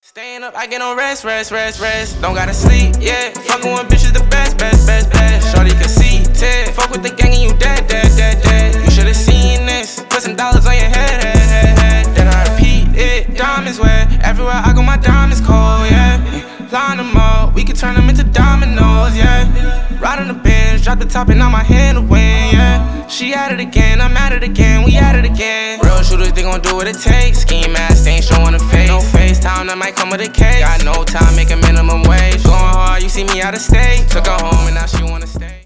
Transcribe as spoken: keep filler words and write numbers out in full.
Staying up, I get no rest, rest, rest, rest. Don't gotta sleep, yeah. Fucking with bitches the best, best, best, best. Shorty can see, Ted. Fuck with the gang and you dead, dead, dead, dead. You should've seen this. Put some dollars on your head, head, head, head. Then I repeat it. Diamonds wet. Everywhere I go, my diamonds cold, yeah. Line them up, we can turn them into dominoes, yeah. Ride on the bench, drop the top and now my hand to win, yeah. She at it again, I'm at it again, we at it again. Real shooters, they gon' do what it takes. Scheme ass, they ain't showing a face. No FaceTime, that might come with a case. Got no time, make a minimum wage. Going hard, you see me out of state. Took her home and now she wanna stay.